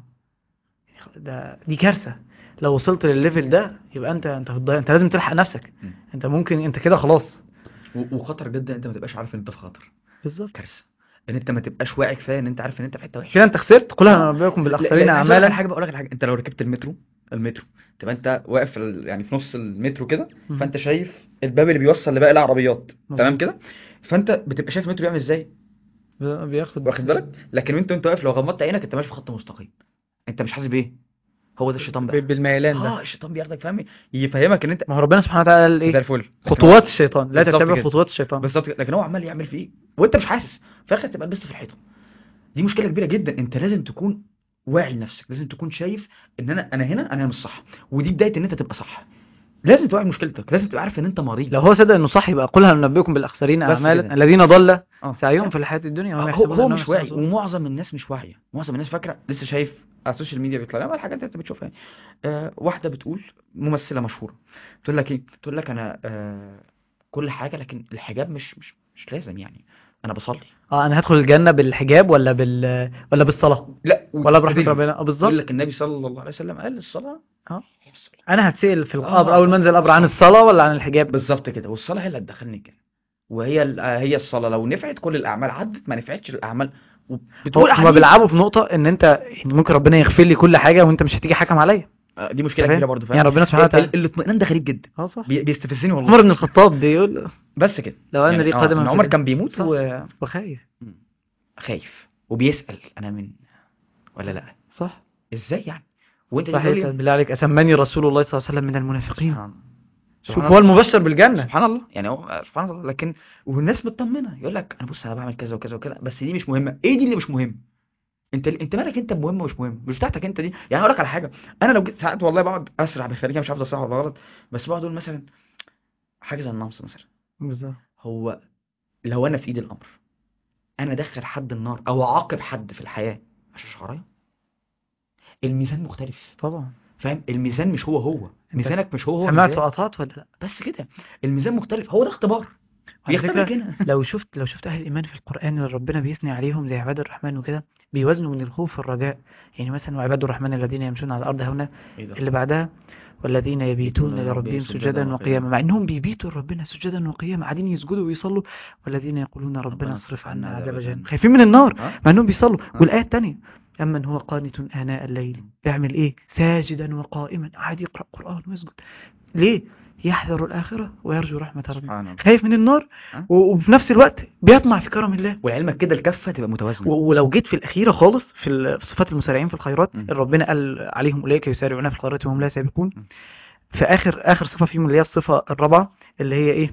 دي كارثه. لو وصلت للليفل ده يبقى انت هتضيع. انت لازم تلحق نفسك. م. انت ممكن انت كده خلاص. وخطر جدا انت ما تبقاش عارف ان انت في خطر. بالظبط. كارثه ان انت ما تبقاش واعي كفايه ان انت عارف ان انت في حته وحشه. كده انت خسرت. قل اه ننبئكم لا بالاخسرين عايز اقول لك على اعمالا. حاجه. بقول لك على حاجه. انت لو ركبت المترو تبقى انت واقف يعني في نص المترو كده. مم. فانت شايف الباب اللي بيوصل لباقي العربيات. مظبوط. تمام كده. فانت بتبقى شايف المترو بيعمل ازاي. بياخد واخد بالك. لكن انت واقف لو غمضت عينك انت ماشي في خط مستقيم. انت مش حاسس بايه. هو ده الشيطان بقى. بالميلان ده. الشيطان بياخدك فاهم. يفهمك ان انت ما هو ربنا سبحانه وتعالى قال زي ايه؟ الفل. لكن خطوات الشيطان لا بالظبط تتبع كده. خطوات الشيطان. بالظبط كده. لكن هو عمال يعمل في ايه وانت مش حاسس. في الاخر تبقى لبست في الحيطه. دي مشكله كبيره جدا. انت لازم تكون واعي لنفسك. لازم تكون شايف ان انا هنا انا مش صح. ودي بدايه ان انت تبقى صح. لازم توعي مشكلتك. لازم تبقى عارف ان انت مريض. لو هو صدق انه صح يبقى قل هل ننبئكم بالاخسرين بس اعمالا كده. الذين ضل سعيهم فاهم؟ في الحياه الدنيا وهم هو يحسبون هو انهم مش واعي. يحسنون صنعا. ومعظم الناس مش واعيه. معظم الناس فاكره لسه شايف على السوشيال ميديا بيطلع لها الحاجات اللي انت بتشوفها يعني. واحده بتقول ممثله مشهوره تقول لك ايه. تقول لك انا كل حاجه لكن الحجاب مش لازم يعني. انا بصلي. انا هدخل الجنه بالحجاب ولا بالصلاه لا ولا برحمه وتستدل. ربنا. يقول بالظبط. لك النبي صلى الله عليه وسلم قال الصلاه اه هي الصلاه. انا هتسال في القبر اول ما انزل القبر عن صح. الصلاه ولا عن الحجاب. بالظبط كده. والصلاه هي اللي هتدخلني الجنه. وهي هي الصلاه لو نفعت كل الاعمال عدت. ما نفعتش الاعمال بتقول هما احاديث. بيلعبوا في نقطه ان انت يعني ممكن ربنا يغفر لي كل حاجه وانت مش هتيجي حكم عليا. دي مشكله فاهم؟ كبيره برضو. فاهم يعني ربنا سبحانه وتعالى الاطمئنان ده غريب جدا. صح. بيستفزني والله. عمر بن الخطاب بيقول بس كده. لو ان لي قدما ان في عمر الجنة. كان بيموت صح. وخايف. خايف وبيسأل انا من ولا لا. صح. ازاي يعني. وانت صح. تقول يسأل لي بالله عليك اسماني رسول الله صلى الله عليه وسلم من المنافقين. سبحان شوف هو المبشر بالجنة. سبحان الله. يعني هو سبحان الله. لكن والناس مطمنه يقول لك انا بص انا بعمل كذا وكذا وكذا بس دي مش مهمه. ايه دي اللي مش مهم. انت مالك انت بمهم ومش مهم. مش بتاعتك انت دي. يعني اقول لك على حاجه. انا لو جيت ساعات والله بقعد اسرع بخارجها مش عارف ده صح ولا غلط. بس بقعد اقول مثلا حاجه زي النمص مثلا. بالظبط. هو لو انا في ايدي الامر انا ادخل حد النار او اعاقب حد في الحياه عشان شعرايه. الميزان مختلف. طبعا. فاهم. الميزان مش هو ميزانك مش هو سمعت الميزان. لقطات ولا لا؟ بس كده. الميزان مختلف. هو ده اختبار. على بيختبرك فكرة هنا. لو شفت أهل الإيمان في القرآن اللي ربنا بيثني عليهم زي عباد الرحمن وكده بيوازنوا من الخوف والرجاء. يعني مثلا وعباد الرحمن الذين يمشون على الأرض هونا اللي بعدها والذين يبيتون لربهم سجدا وقياما. مع إنهم بيبيتوا لربنا سجدا وقياما قاعدين يسجدوا ويصلوا. والذين يقولون ربنا اصرف عنا عذاب جهنم خايفين من النار مع إنهم بيصلوا. والآية الثانية أمن هو قانت آناء الليل بيعمل إيه؟ ساجدا وقائما، قاعد يقرأ قرآن ويسجد. ليه؟ يحذر الآخرة ويرجو رحمة ربه، سبحان الله. خايف من النار أه؟ وفي نفس الوقت بيطمع في كرم الله. ولعلمك كده الكفة تبقى متوازنة. ولو جيت في الأخيرة خالص في صفات المسارعين في الخيرات، م. ربنا قال عليهم أولئك يسارعون في الخيرات وهم لا سابقون. م. في آخر صفة فيهم اللي هي الصفة الرابعة اللي هي إيه؟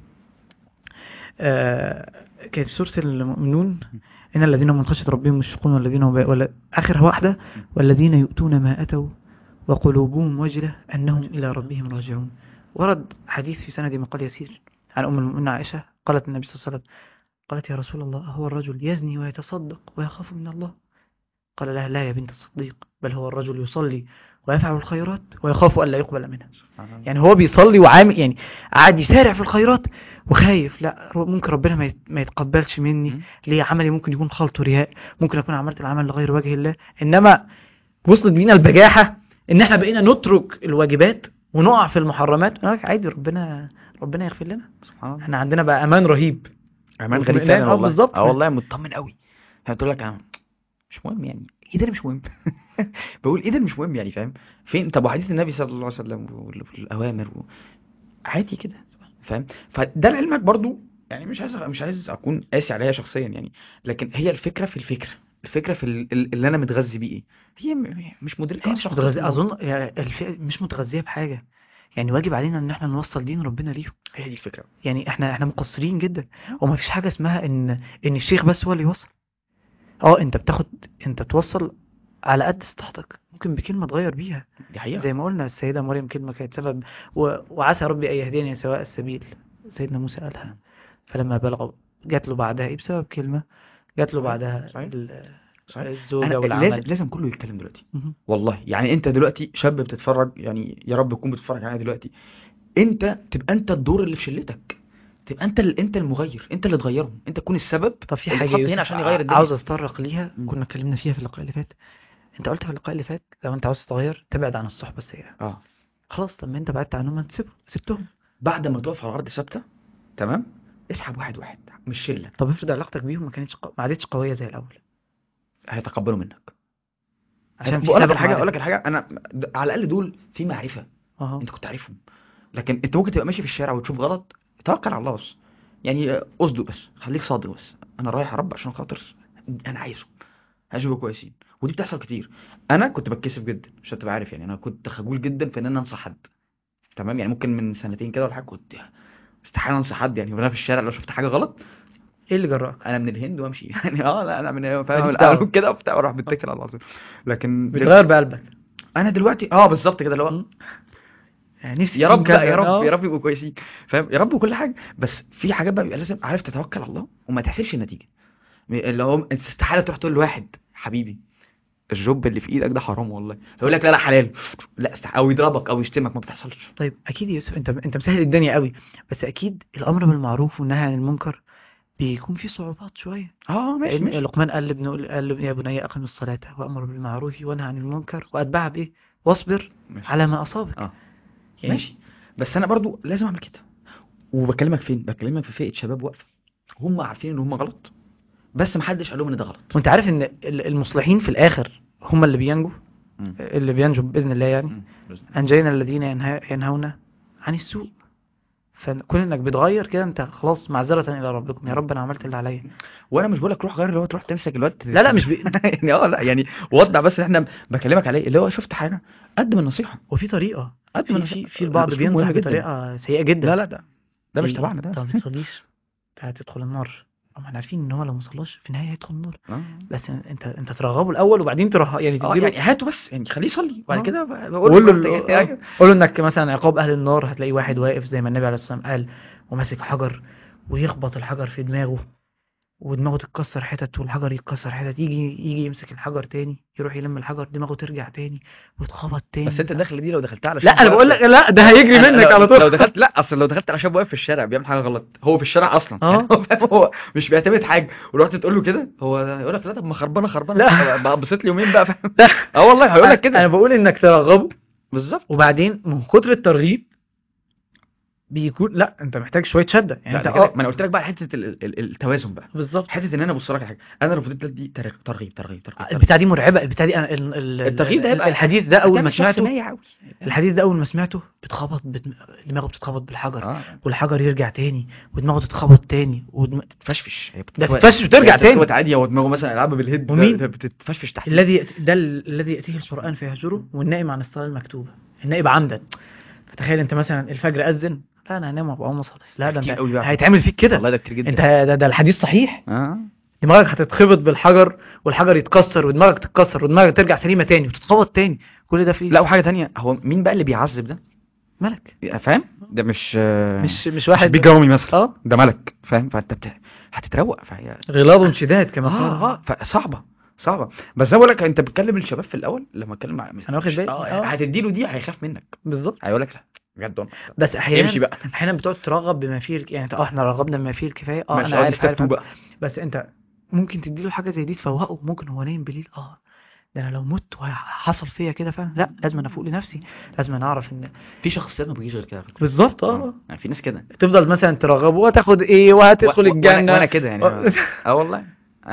كانت في سورة المؤمنون، إن الذين من خشية ربهم مشفقون والذين هم آخر واحدة والذين يؤتون ما أتوا وقلوبهم وجلة أنهم إلى ربهم راجعون. ورد حديث في سند مقال يسير عن أم المؤمنين عائشة قالت النبي صلى الله عليه وسلم، قالت يا رسول الله هو الرجل يزني ويتصدق ويخاف من الله؟ قال لها لا يا بنت الصديق، بل هو الرجل يصلي ويفعل الخيرات ويخاف ألا يقبل منها. يعني هو بيصلي وعامل يعني قاعد يسارع في الخيرات وخايف لا ممكن ربنا ما يتقبلش مني، ليه عملي ممكن يكون خلط رياء، ممكن أكون عملت العمل لغير وجه الله. إنما وصلت بينا البجاحة إن احنا بقينا نترك الواجبات ونقع في المحرمات عادي، ربنا يغفر لنا. احنا عندنا بقى أمان رهيب، امان غريب فعلا والله. بالظبط. والله مطمن قوي. هتقول لك مش مهم يعني، ايه ده اللي مش مهم؟ بقول ايه ده اللي مش مهم يعني، فاهم فين؟ طب وحديث النبي صلى الله عليه وسلم والاوامر عادي كده، فاهم؟ فده لعلمك برضو يعني مش عايز اكون قاسي عليها شخصيا يعني، لكن هي الفكره في الفكره في اللي انا متغذي بيه ايه. هي مش مدركه، مش متغذيه اظن مش متغذيه بحاجه. يعني واجب علينا ان احنا نوصل دين ربنا ليهم. هي دي الفكره. يعني احنا مقصرين جدا، وما فيش حاجه اسمها ان الشيخ بس هو اللي يوصل. انت توصل على قد استطاعتك، ممكن بكلمه تغير بيها. دي حقيقه. زي ما قلنا السيده مريم كلمه كانت سبب، وعسى ربي ان يهديني سواء السبيل، سيدنا موسى قالها فلما بلغوا جات له بعدها ايه؟ بسبب كلمه جات له بعدها. صحيح. الزوجه والعمل. لازم كله يتكلم دلوقتي والله. يعني انت دلوقتي شاب بتتفرج، يعني يا رب تكون بتتفرج عليا دلوقتي، انت تبقى انت الدور اللي في شلتك، تبقى انت المغير، انت اللي تغيرهم، انت تكون السبب. طب في حاجه هنا عشان يغير الدنيا عاوز استطرق ليها، كنا اتكلمنا فيها في اللقاء اللي فات. انت قلت في اللقاء اللي فات لو انت عاوز تغير تبعد عن الصحبه السيئه. خلاص، طب ما انت بعدت عنهم، ما سبتهم. بعد ما تقف على الارض ثابته تمام، اسحب واحد مش شله. طب افرض علاقتك بيهم ما عادتش قويه زي الاول، هيتقبلوا منك عشان في اقول سبب لك الحاجه انا على الاقل دول في معرفه. انت كنت عارفهم، لكن انت ممكن تبقى ماشي في الشارع وتشوف غلط، توكل على الله بس، يعني اصدق بس، خليك صادق بس. انا رايح يا رب عشان خاطر انا عايزهم هشوفوا كويسين، ودي بتحصل كتير. انا كنت بتكسف جدا، مش هتبقى عارف يعني، انا كنت خجول جدا في ان انا انصح حد. تمام، يعني ممكن من سنتين كده ولا حاجه كنت استحاله انصح حد، يعني وانا في الشارع لو شفت حاجه غلط. ايه اللي جرأك؟ انا من الهند وامشي يعني لا انا من فاهم كده وبتاع واروح بتكل على الله. لكن بتغير بقلبك. انا دلوقتي بالظبط كده اللي هو يعني نفسي يا رب يا رب يبقوا كويسين، فاهم؟ يا رب وكل حاجه، بس في حاجات بقى بيبقى لازم عارف تتوكل على الله وما تحسبش النتيجه. اللي هو انت استحاله تروح تقول لواحد حبيبي الجوب اللي في ايدك ده حرام والله، يقول لك لا حلال، لا او يضربك او يشتمك، ما بتحصلش. طيب اكيد يا يوسف انت مسهل الدنيا قوي، بس اكيد الامر بالمعروف والنهي عن المنكر بيكون فيه صعوبات شويه. ماشي. لقمان قال لابنه يا بني اقم الصلاه وامر بالمعروف وانهى عن المنكر واتبعها بايه؟ واصبر على ما اصابك. يعني ماشي، بس انا برضو لازم اعمل كده. وبكلمك فين؟ بكلمك في فئه شباب واقفه هم عارفين ان هم غلط، بس محدش قال لهم ان ده غلط. وانت عارف ان المصلحين في الاخر هم اللي بينجوا، اللي بينجوا باذن الله يعني. انجينا الذين ينهون عن السوء. فكون انك بتغير كده انت خلاص معذره الى ربكم، يا رب انا عملت اللي عليا. وانا مش بقولك روح غير اللي هو تروح تمسك الواد لا مش يعني لا يعني وضع، بس احنا بكلمك عليه اللي هو شفت حاجه قدم النصيحه. وفي طريقه في البعض بينصح بطريقه سيئه جدا. لا ده مش تبعنا ده. طب ما تصليش هتدخل النار. احنا عارفين ان هو لو ما صلاش في النهايه هيدخل النار. بس انت ترغبه الاول وبعدين يعني يعني هاته بس، يعني خليه يصلي وبعد كده قول له انك مثلا عقاب اهل النار هتلاقي واحد واقف زي ما النبي عليه الصلاه والسلام قال وماسك حجر ويخبط الحجر في دماغه ودماغه تتكسر حتت والحجر يتكسر حتت، يجي يمسك الحجر تاني يروح يلم الحجر دماغه ترجع تاني ويتخبط تاني. بس انت داخل دي لو دخلتها على لا انا بقول لك لا ده هيجري منك على طول. لو دخلت اصل لو دخلت على شاب واقف في الشارع بيعمل حاجه غلط، هو في الشارع اصلا هو مش بيعتمد حاجه، ورحت تقول له كده هو يقول لك لا طب ما خربانه ببسط لي يومين بقى والله هيقول لك كده. انا بقول انك ترغبه بالظبط، وبعدين من كتر الترغيب بيكون لا انت محتاج شويه شده يعني لا انت ده كده، ما انا قلت لك بقى حته التوازن بقى، بالظبط. حته ان انا ابص لك على حاجه، انا لو فضلت دي ترغيب. البتاع دي مرعبه، البتاع دي الترغيب ده هيبقى الحديث ده اول ما هتعمل شخص سمعته، مايع قوي. الحديث ده اول ما سمعته دماغه بتتخبط بالحجر، اه والحجر يرجع تاني ودماغه تتخبط تاني تفشفش، هي ده تتفشش وترجع تاني. بتتخبط عادي، هو دماغه مثلا يلعب بالهيد ومين؟ بتتفشفش تحت. الذي ياتيه القران فيهجره، والنائم عن الصلاه المكتوبه، النائب عمدا. فتخيل انت مثلا الفجر اذن، لا انا هنام وابقى اصلي، لا ده كتير انت قوي بقى. هيتعمل فيك كده والله ده كتير جدا. انت ده الحديث صحيح. اه دماغك هتتخبط بالحجر، والحجر يتكسر ودماغك تتكسر ودماغك ترجع سليمه تاني وتتخبط تاني، كل ده فيه لا وحاجه تانية، هو مين بقى اللي بيعذب ده؟ ملك. فاهم؟ ده مش مش واحد بيجرمي مثلا، اه ده ملك، فاهم؟ فانت هتتروق، فهي غلاظ شداد كما قال. فصعبه. بس انا بقول لك، انت بتكلم الشباب في الاول، لما اتكلم مع انا واخد بالي. هتديله دي هيخاف منك، بالظبط. هيقول لك لا بجد والله. بس امشي بقى. احيانا بتقعد ترغب بما فيه يعني احنا رغبنا بما فيه الكفايه، ماشي، انا عارف ستيب 2 بقى. بس انت ممكن تديله حاجه زي دي تفوقه، ممكن هو نايم بالليل، ده انا لو مت وحصل فيا كده فعلا، لا لازم انا افوق لنفسي، لازم انا اعرف ان في شخصيات ما بيجيش غير كده على فكرة. بالظبط. يعني في ناس كده تفضل مثلا ترغبه وتاخد ايه وهتدخل الجنه وانا كده يعني والله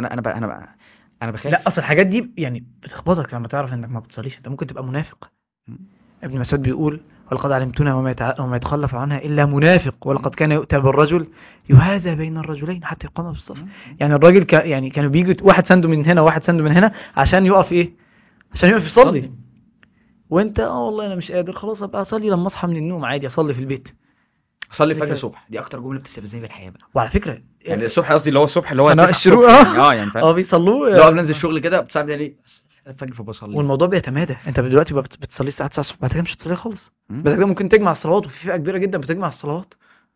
انا بخاف. لا اصل الحاجات دي يعني بتخبطك لما تعرف انك ما بتصليش، انت ممكن تبقى منافق. ابن مسعود بيقول ولقد علمتنا وما يتخلف عنها الا منافق، ولقد كان يؤتى بالرجل يهذا بين الرجلين حتى يقام بالصف. يعني الراجل يعني كانوا بيجوا واحد سنده من هنا وواحد سنده من هنا عشان يقف ايه، عشان يقف يصلي، وانت والله انا مش قادر، خلاص ابقى اصلي لما اصحى من النوم عادي، اصلي في البيت، اصلي فجر الصبح. دي اكتر جمله بتستفزني في الحياه بقى. وعلى فكره يعني الصبح قصدي اللي هو الصبح اللي هو انا 9 الشروق يعني فاهم. بيصلوه لو قبل انزل الشغل كده بتصعب ليه الفجر فبصلي. والموضوع بيتمادى، انت دلوقتي بقى بتصلي الساعه 9 الصبح، بعد كده مش هتصلي خالص، بعد كده ممكن تجمع الصلوات، وفي فئه كبيره جدا بتجمع الصلوات.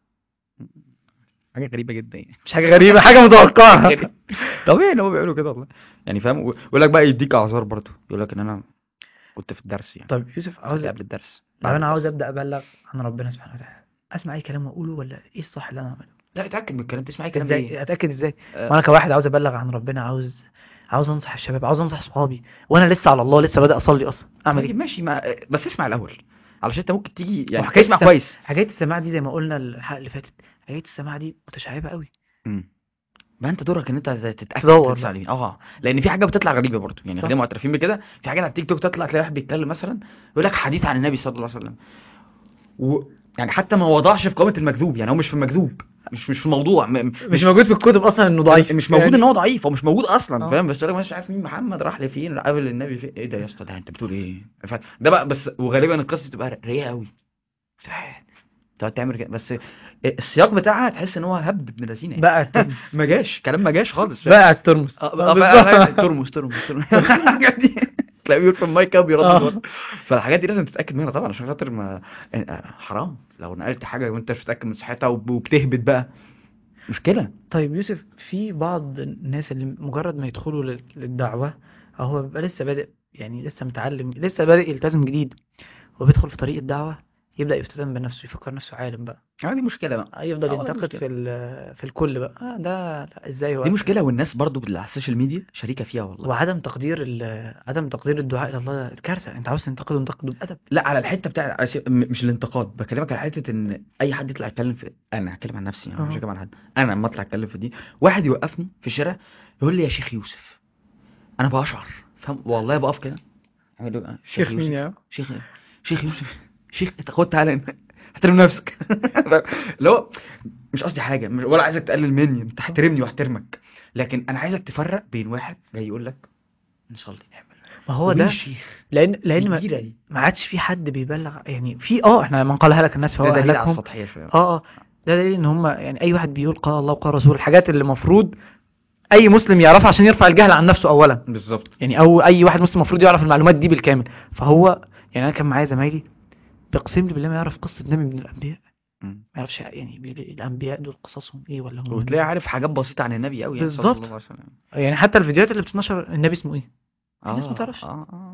حاجه غريبه جدا يعني. مش حاجه غريبه، حاجه متوقعه. طبيعي ان هم بيعملوا كده والله، يعني فاهم. ويقول لك بقى يديك اعذار برضه، يقول لك ان انا كنت في الدرس يعني. طب يوسف عاوز قبل الدرس، لو انا عاوز ابدا ابلغ عن ربنا سبحانه وتعالى، اسمع اي كلام واقوله ولا ايه الصح اللي انا اعمله؟ لا اتاكد من الكلام، تسمع اي كلام ازاي ايه. اتاكد ازاي؟ وانا كواحد عاوز ابلغ عن ربنا، عاوز انصح الشباب، عاوز انصح صحابي، وانا لسه على الله، لسه بادئ اصلي اصلا، اعمل ايه؟ ماشي بس اسمع الاول، علشان انت ممكن تيجي يعني وحكاية تسمع كويس. حكايه السماع دي زي ما قلنا الحلقه اللي فاتت، حكايه السماع دي متشعبه قوي. ما انت دورك ان انت تتاكد تدور لان في حاجه بتطلع غريبه برضه يعني، صح. خلينا معترفين بكده. في حاجات على التيك توك تطلع، تلاقي واحد بيتكلم مثلا يقول لك حديث عن النبي صلى الله عليه وسلم، يعني حتى ما وضعش في قائمه المكذوب، يعني هو مش في المكذوب، مش في الموضوع، مش موجود في الكتب اصلا انه ضعيف، مش موجود يعني ان هو ضعيف، هو مش موجود اصلا فاهم. بس انا مش عارف مين محمد راح لفين، قابل النبي فين، ايه ده يا اسطى، ده انت بتقول ايه ده بقى. بس وغالبا القصه تبقى رقيقه قوي، تقعد تعمل كده، بس السياق بتاعها تحس ان هو هبد ابن لذينه يعني. بقى الترمس ما جاش كلام، ما جاش خالص بقى الترمس ترمس الحاجات دي تلاقيه بيقول في المايك بيردد. فالحاجات دي لازم تتاكد منها طبعا، عشان خاطر ما حرام لو نقلت حاجه وانت مش متاكد من صحتها وبتهبط بقى مشكله. طيب يوسف، في بعض الناس اللي مجرد ما يدخلوا للدعوه، هو بيبقى لسه بادئ، يعني لسه متعلم، لسه بادئ يلتزم جديد، وبيدخل في طريق الدعوه يبدا يفتتن بنفسه، يفكر نفسه عالم بقى، دي مشكله بقى، يفضل ينتقد في الكل بقى، ده لا ازاي هو دي مشكله. والناس برضو على السوشيال ميديا شريكه فيها والله. وعدم تقدير الدعاء الى الله كارثه. انت عاوز تنتقده بادب. لا على الحته بتاع مش الانتقاد، بكلمك على حته ان اي حد يطلع يتكلم في، انا هتكلم عن نفسي يعني، مش هتكلم عن حد. انا لما اطلع اتكلم في دي، واحد يوقفني في الشارع يقول لي يا شيخ يوسف، انا بشعر فاهم والله، بقف كده شيخ مين يا شيخ يوسف، شيخ خد تعالى احترم نفسك. اللي هو مش قصدي حاجه، ولا عايزك تقلل مني، انت احترمني واحترمك، لكن انا عايزك تفرق بين واحد جاي يقول لك نصلي نعمل، ما هو ده الشيخ، لان ما عادش في حد بيبلغ يعني، في احنا من قالها لك الناس فهو دليل على السطحيه شويه. ده دليل ان هم يعني اي واحد بيقول قال الله وقال رسول، الحاجات اللي المفروض اي مسلم يعرفها عشان يرفع الجهل عن نفسه اولا. بالظبط. يعني او اي واحد مسلم المفروض يعرف المعلومات دي بالكامل. فهو يعني انا كان معايا زمايلي بيقسم لي بالله ما يعرف قصه نبي من الانبياء، ما يعرفش يعني الانبياء دول قصصهم ايه ولا هم، وتلاقي عارف حاجات بسيطه عن النبي قوي يعني، بالظبط. يعني حتى الفيديوهات اللي بتنشر النبي اسمه ايه، الناس ما تعرفش.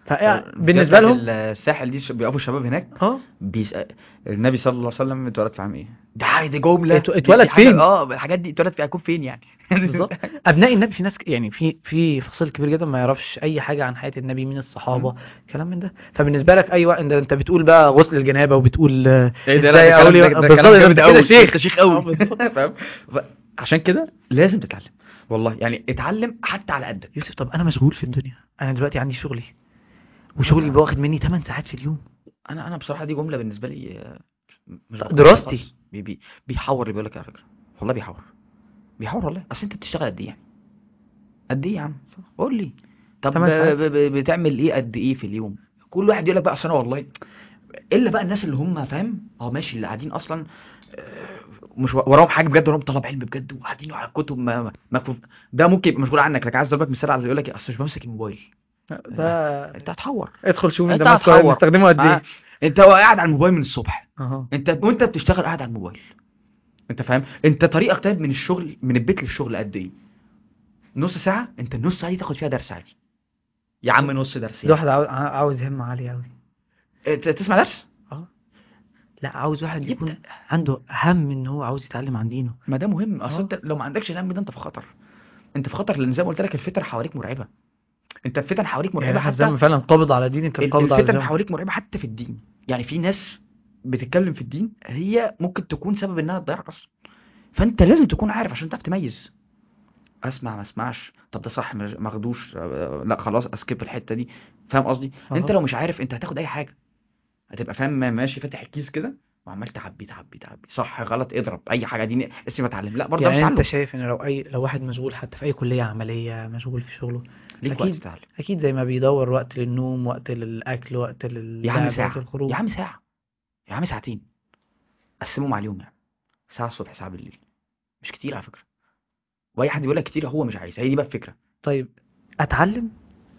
بالنسبه لهم الساحل دي بيقفوا الشباب هناك اه النبي صلى الله عليه وسلم اتولد في عام ايه؟ دي جمله اتولد دي حاجة- فين؟ الحاجات دي اتولد في هيكون فين يعني؟ بالظبط. ابناء النبي في ناس يعني في فصيل كبير جدا ما يعرفش اي حاجه عن حياه النبي، من الصحابه كلام من ده. فبالنسبه لك اي وقت انت بتقول بقى غسل الجنابه وبتقول ايه ده؟ ازاي لا اقول ده بالظبط كلام جامد انت قوي، كده شيخ. انت شيخ قوي بالظبط. فاهم؟ عشان كده لازم تتعلم والله، يعني اتعلم حتى على قدك. يوسف طب انا مشغول في الدنيا، انا دلوقتي عندي شغلي وشغلي واخد مني 8 ساعات في اليوم. انا بصراحه دي جمله بالنسبه لي مش بقبلها دراستي. خالص. بيحور اللي بيقول لك على فكره، والله بيحور والله. اصل انت بتشتغل قد ايه يعني؟ قد ايه يا عم؟ قول لي. طب 8 ساعات. بتعمل ايه قد ايه في اليوم؟ كل واحد يقول لك بقى اصل انا والله، الا بقى الناس اللي هم فاهم ماشي، اللي قاعدين اصلا مش وراهم حاجه بجد، وراهم طلب علم بجد وقاعدين على الكتب مكفوف. ده ممكن يبقى مشغول عنك، لكن عايز اضربك مثال على اللي يقول لك اصل مش بمسك الموبايل. ده انت هتحور، ادخل شوف انت انت ماسكه هتحور بتستخدمه قد ايه. انت قاعد على الموبايل من الصبح، اها انت وانت بتشتغل قاعد على الموبايل. انت فاهم؟ انت طريقك طيب من الشغل، من البيت للشغل قد ايه؟ نص ساعه. انت النص ساعه دي تاخد فيها درس عادي يا عم، نص درس ده يعني. واحد عاوز همه عاليه قوي. تسمع درس؟ لا عاوز واحد يكون يبدأ. عنده هم ان هو عاوز يتعلم عن دينه. ما ده مهم. اصل انت لو ما عندكش الهم ده انت في خطر. انت في خطر، لان زي ما قلت لك الفتن حواليك مرعبه. انت الفتن حواليك يعني مرعبه واحد زي حتى. ما فعلا قابض على دينك كان قابض على الفتن الزمن. حواليك مرعبه حتى في الدين. يعني في ناس بتتكلم في الدين هي ممكن تكون سبب انها تضيعك اصلا. فانت لازم تكون عارف عشان تعرف تميز. اسمع ما اسمعش، طب ده صح ما اخدوش، لا خلاص اسكيب الحته دي. فاهم قصدي؟ انت لو مش عارف انت هتاخد اي حاجه، هتبقى فاهم ماشي فاتح الكيس كده وعمال تعبي صح غلط اضرب اي حاجه دي اسمي بتعلم، لا برضه مش يعني انت تعلم. شايف ان لو واحد مشغول حتى في اي كليه عمليه، مشغول في شغله، ليك وقت اكيد تتعلم. اكيد زي ما بيدور وقت للنوم، وقت للاكل، وقت يا عم للعب، وقت ساعه، للخروج. يا عم ساعه، يا عم ساعتين، قسمهم على اليوم يعني. ساعه الصبح ساعه بالليل، مش كتير على فكره. واي حد بيقول لك كتير هو مش عايز، هي دي بقى الفكره. طيب اتعلم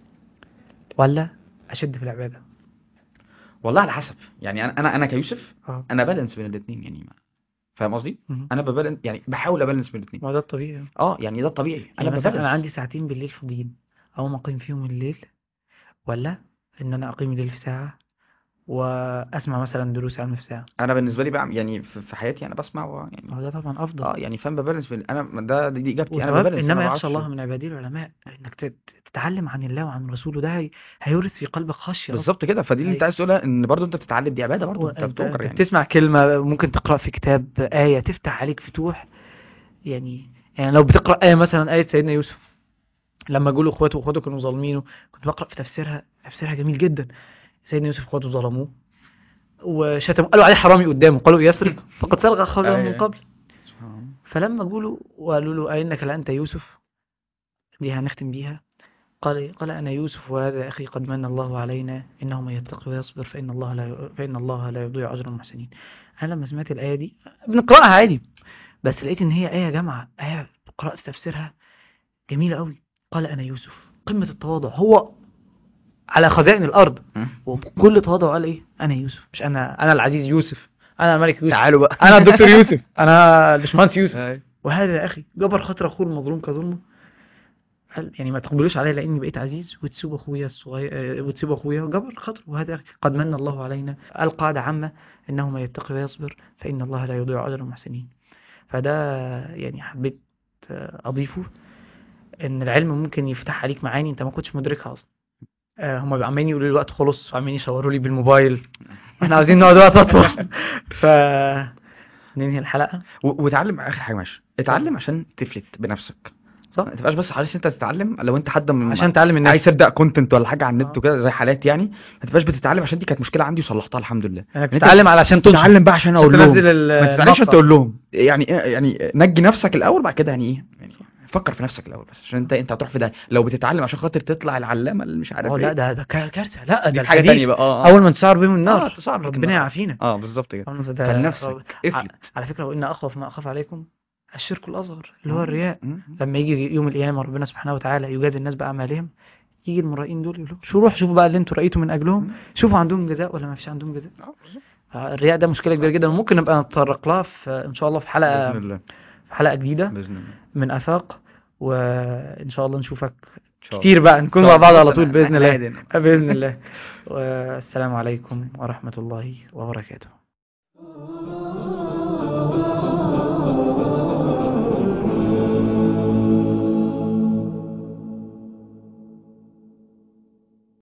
ولا اشد في العباده؟ والله على حسب. يعني انا كيوسف اه انا بالانس بين الاثنين يعني فاهم قصدي؟ انا ببالانس، يعني بحاول ابالانس بين الاثنين. ما ده الطبيعي. يعني ده الطبيعي، انا يعني مثلا انا ببالانس. عندي ساعتين بالليل فاضيين، اقوم اقيم فيهم الليل، ولا ان انا اقيم الليل في ساعه واسمع مثلا دروس علم في ساعه؟ انا بالنسبه لي بقى يعني في حياتي انا بسمع ما هو يعني ده طبعا افضل. يعني فاهم ببالانس بين انا دي اجابتي، انا وثواب ببالانس. انا انما ما يخشى بعرفش. الله من عباده العلماء، انك تتعلم عن الله وعن رسوله، ده هيورث في قلبك خشيه اصلا. بالظبط كده. فدي اللي انت عايز تقولها، ان برضو انت بتتعلم، دي عباده برضو، انت انت بتؤجر يعني. بتسمع كلمه، ممكن تقرا في كتاب ايه تفتح عليك فتوح. يعني لو بتقرا ايه مثلا ايه سيدنا يوسف لما جوا له واخواته كانوا ظالمينه، كنت بقرا في تفسيرها جميل جدا. سيدنا يوسف اخواته ظلموه وشتموا، قالوا عليه حرامي قدامه، قالوا يسرق فقد سرق اخاه من قبل. فلما جولوا وقالوا له أئنك لأنت يوسف، دي هنختم بيها. قال أنا يوسف وهذا أخي قد من الله علينا إنه من يتقي ويصبر فإن الله لا يضيع أجر المحسنين. أنا لما سمعت الآية دي بنقرأها عادي، بس لقيت إن هي آية جامعة، آية قرأت تفسيرها جميلة قوي. قال أنا يوسف، قمة التواضع، هو على خزائن الأرض وبكل تواضع قال إيه؟ أنا يوسف، مش أنا العزيز يوسف، أنا الملك يوسف، تعالوا بقى أنا الدكتور يوسف، أنا الباشمهندس يوسف. وهذا يا أخي جبر خاطر أخوه المظلوم كظلمه. يعني ما تقبلوش عليا لاني بقيت عزيز، وتسيب اخويا الصغير، وتسيب اخويا جبر خاطر. وهذا أخي قد من الله علينا، القاعده عامه انه من يتقي ويصبر فان الله لا يضيع اجر المحسنين. فده يعني حبيت اضيفه، ان العلم ممكن يفتح عليك معاني انت ما كنتش مدركها اصلا. هم عمالين يقولوا لي الوقت خلص، وعمالين يشاوروا لي بالموبايل احنا عاوزين نقعد وقت اطول. ف ننهي الحلقه وتعلم اخر حاجه ماشي. اتعلم عشان تفلت بنفسك، صح؟ ما تبقاش بس حريص انت تتعلم. لو انت حد عشان تعلم الناس عايز تبدا كونتنت ولا حاجه على النت وكده زي حالات يعني، ما تبقاش بتتعلم. عشان دي كانت مشكله عندي وصلحتها الحمد لله. انك تتعلم علشان تتعلم بقى عشان اقول لهم، ما تتعلمش عشان المقطع. تقول لهم. يعني نجي نفسك الاول، بعد كده يعني ايه يعني فكر في نفسك الاول بس، عشان انت هتروح في ده. لو بتتعلم عشان خاطر تطلع العلامه اللي مش عارف لا ايه، ده كارثه. لا ده دي حاجه ثانيه بقى. اول ما تسعر بهم النار تسعر بك ربنا يعافينا. بالظبط كده. أول ما فلنفسك افلت. على فكره وان اخوف ما اخاف عليكم الشرك الاصغر اللي هو الرياء. لما يجي يوم القيامه ربنا سبحانه وتعالى يجازي الناس باعمالهم، يجي المرائين دول يقولوا شوفوا بقى اللي انتوا رأيتوا من اجلهم، شوفوا عندهم جزاء ولا ما فيش عندهم جزاء. الرياء ده مشكله كبيره جدا، وممكن نبقى نتطرق لها في ان شاء الله في حلقه باذن الله، في حلقه جديده باذن الله من افاق. وان شاء الله نشوفك شاء الله. كتير بقى نكون طب مع بعض على بص، طول أنا- باذن إحنا الله. قاعدين. باذن الله. والسلام عليكم ورحمه الله وبركاته.